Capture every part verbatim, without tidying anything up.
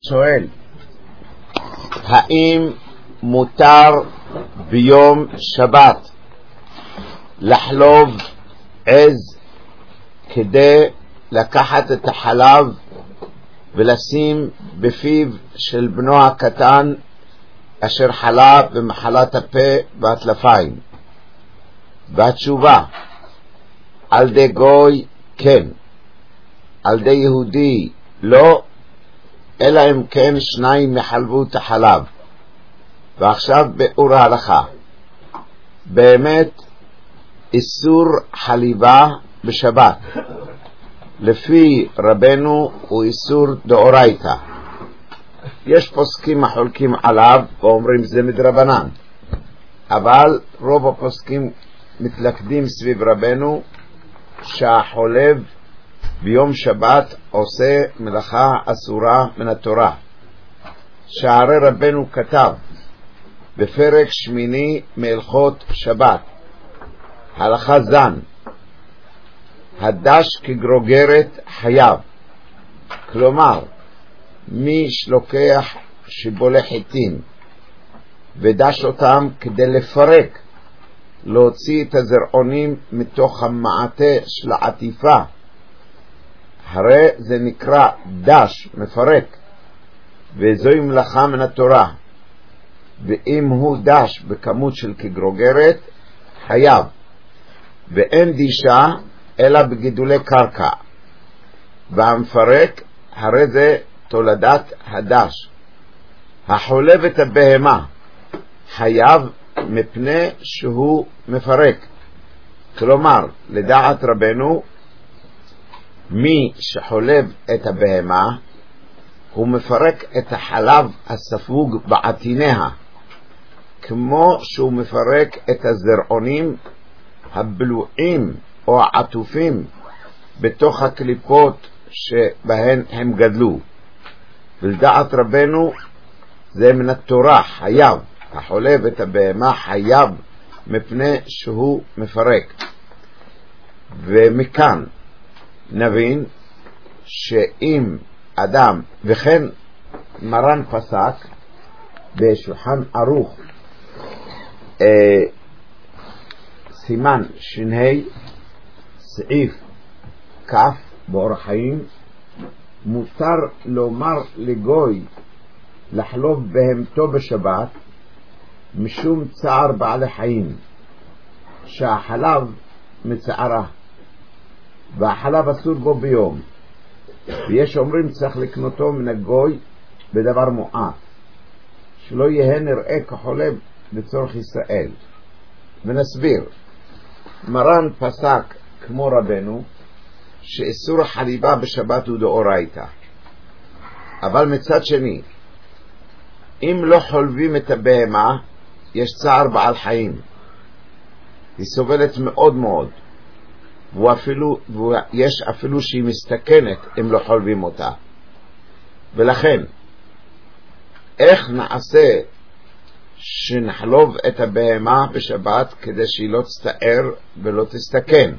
שואל, האם מותר ביום שבת לחלוב עז כדי לקחת את החלב ולשים בפיו של בנו הקטן אשר חלה במחלת הפה והטלפיים? והתשובה, על די גוי כן, על די יהודי לא, אלא אם כן שניים יחלבו את החלב. ועכשיו באור ההלכה, באמת איסור חליבה בשבת לפי רבנו הוא איסור דאורייתא. יש פוסקים החולקים עליו ואומרים זה מדרבנן, אבל רוב הפוסקים מתלכדים סביב רבנו שהחולב ביום שבת עושה מלאכה אסורה מן התורה. שהרי רבנו כתב בפרק שמיני מהלכות שבת, הלכה זן, הדש כגרוגרת חייב. כלומר, מי שלוקח שיבולי חיטים ודש אותם כדי לפרק, להוציא את הזרעונים מתוך המעטה של העטיפה, הרי זה נקרא דש, מפרק, וזוהי מלאכה מן התורה. ואם הוא דש בכמות של כגרוגרת, חייב. ואין דישה אלא בגידולי קרקע, והמפרק הרי זה תולדת הדש. החולב את הבהמה חייב מפני שהוא מפרק. כלומר, לדעת רבנו, מי שחולב את הבהמה הוא מפרק את החלב הספוג בעטיניה, כמו שהוא מפרק את הזרעונים הבלועים או העטופים בתוך הקליפות שבהן הם גדלו. ולדעת רבנו זה מן התורה, חייב. החולב את הבהמה חייב מפני שהוא מפרק. ומכאן נבין שאם אדם, וכן מרן פסק בשולחן ערוך אה, סימן שני סעיף כף באור החיים, מותר לומר לגוי לחלוב בהמתו בשבת משום צער בעלי חיים, שהחלב מצערה והחלב אסור בו ביום. ויש אומרים צריך לקנותו מן הגוי בדבר מועט, שלא יהיה נראה כחולב לצורך ישראל. ונסביר, מרן פסק כמו רבנו שאיסור החליבה בשבת הוא דאורייתא, אבל מצד שני, אם לא חולבים את הבהמה יש צער בעל חיים, היא סובלת מאוד מאוד, ואפילו, ויש אפילו שהיא מסתכנת אם לא חולבים אותה. ולכן איך נעשה שנחלוב את הבהמה בשבת כדי שהיא לא תסתער ולא תסתכן?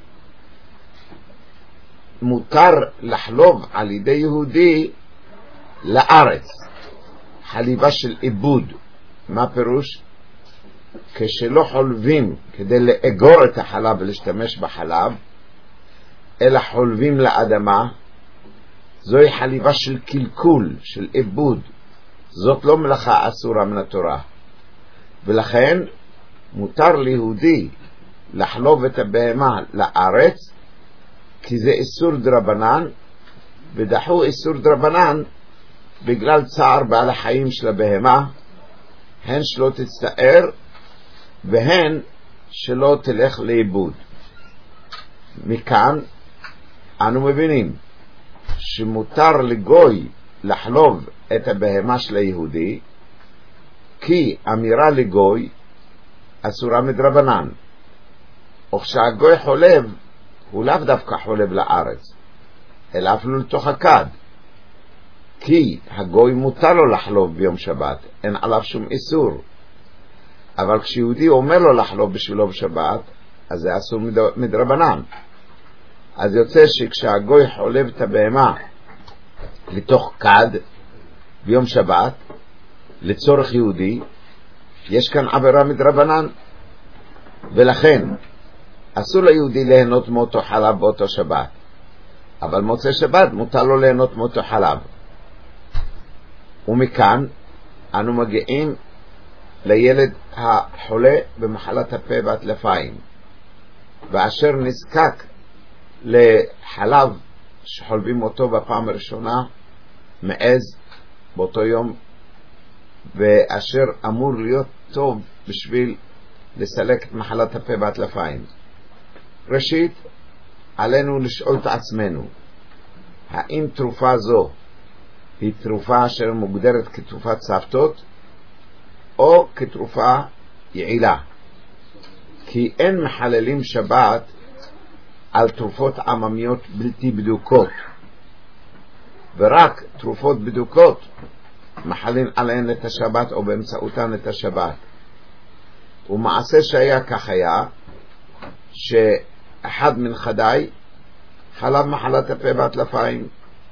מותר לחלוב על ידי יהודי לארץ, חליבה של עיבוד. מה פירוש? כשלא חולבים כדי לאגור את החלב ולהשתמש בחלב, אלא חולבים לאדמה, זוהי חליבה של קלקול, של עיבוד. זאת לא מלאכה אסורה מן התורה. ולכן מותר ליהודי לחלוב את הבהמה לארץ, כי זה איסור דרבנן, ודחו איסור דרבנן בגלל צער בעל החיים של הבהמה, הן שלא תצטער והן שלא תלך לאיבוד. מכאן אנו מבינים שמותר לגוי לחלוב את הבהמה של היהודי, כי אמירה לגוי אסורה מדרבנן. וכשהגוי חולב הוא לאו דווקא חולב לארץ, אלא אפילו לתוך הכד, כי הגוי מותר לו לחלוב ביום שבת, אין עליו שום איסור. אבל כשיהודי אומר לו לחלוב בשבילו בשבת, אז זה אסור מדרבנן. אז יוצא שכשהגוי חולב את הבהמה לתוך כד, ביום שבת לצורך יהודי, יש כאן עבירה מדרבנן, ולכן אסור ליהודי ליהנות מאותו חלב באותו שבת, אבל מוצא שבת מותר לו ליהנות מאותו חלב. ומכאן אנו מגיעים לילד החולה במחלת הפה והטלפיים, ואשר נזקק לחלב שחולבים אותו בפעם הראשונה מעז באותו יום, ואשר אמור להיות טוב בשביל לסלק את מחלת הפה והטלפיים. ראשית, עלינו לשאול את עצמנו, האם תרופה זו היא תרופה אשר מוגדרת כתרופת סבתות או כתרופה יעילה? כי אין מחללים שבת על תרופות עממיות בלתי בדוקות, ורק תרופות בדוקות מחלים עליהן את השבת או באמצעותן את השבת. ומעשה שהיה כך היה, שאחד מנכדיי חלב מחלת הפה והטלפיים,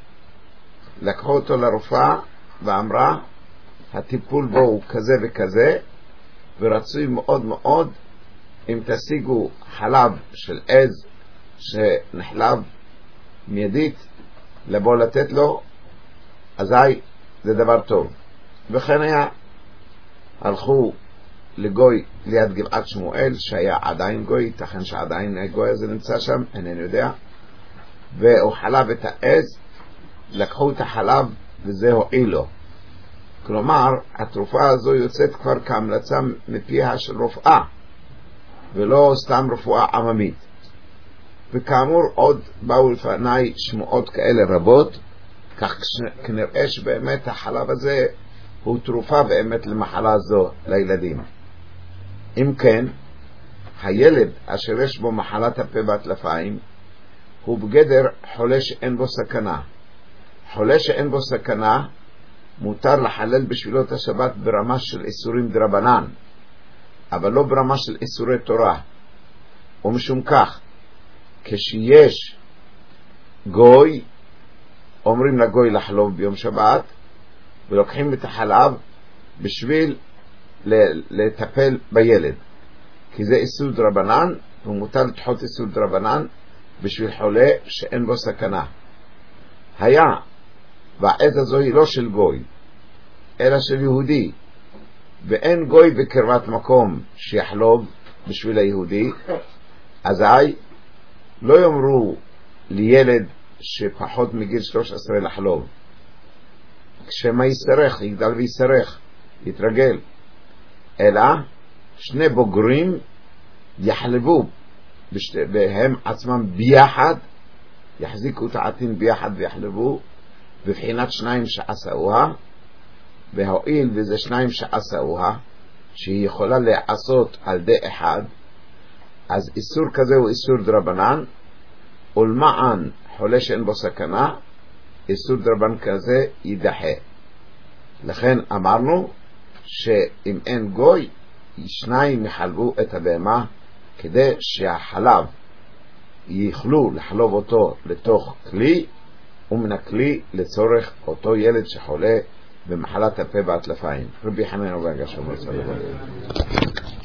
לקחו אותו לרופאה ואמרה הטיפול בו הוא כזה וכזה, ורצוי מאוד מאוד אם תשיגו חלב של עז שנחלב מיידית לבוא לתת לו, אזי זה דבר טוב. וכן היה, הלכו לגוי ליד גבעת שמואל שהיה עדיין גוי, ייתכן שעדיין הגוי הזה נמצא שם, אינני יודע, והוא חלב את העז, לקחו את החלב וזה הועיל לו. כלומר, התרופה הזו יוצאת כבר כהמלצה מפיה של רופאה, ולא סתם רפואה עממית. וכאמור עוד באו לפניי שמועות כאלה רבות, כך כנראה שבאמת החלב הזה הוא תרופה באמת למחלה זו לילדים. אם כן, הילד אשר יש בו מחלת הפה והטלפיים הוא בגדר חולה שאין בו סכנה. חולה שאין בו סכנה מותר לחלל בשבילו את השבת ברמה של איסורים דרבנן, אבל לא ברמה של איסורי תורה. ומשום כך, כשיש גוי, אומרים לגוי לחלוב ביום שבת, ולוקחים את החלב בשביל לטפל בילד, כי זה איסור דרבנן, ומותר לדחות איסור דרבנן בשביל חולה שאין בו סכנה. היה והעז הזו היא לא של גוי אלא של יהודי, ואין גוי בקרבת מקום שיחלוב בשביל היהודי, אזי לא יאמרו לילד שפחות מגיל שלוש עשרה לחלוב. כשמה יסרח, יגדל ויסרח, יתרגל, אלא שני בוגרים יחלבו בשת... והם עצמם ביחד, יחזיקו את העתין ביחד ויחלבו בבחינת שניים שעשאוה, והואיל וזה שניים שעשאוה שהיא יכולה לעשות על די אחד, אז איסור כזה הוא איסור דרבנן, ולמען חולה שאין בו סכנה איסור דרבנן כזה יידחה. לכן אמרנו שאם אין גוי, שניים יחלבו את הבהמה כדי שהחלב יוכלו לחלוב אותו לתוך כלי, ומן הכלי לצורך אותו ילד שחולה במחלת הפה והטלפיים. רבי חנן בן עקשיא אומר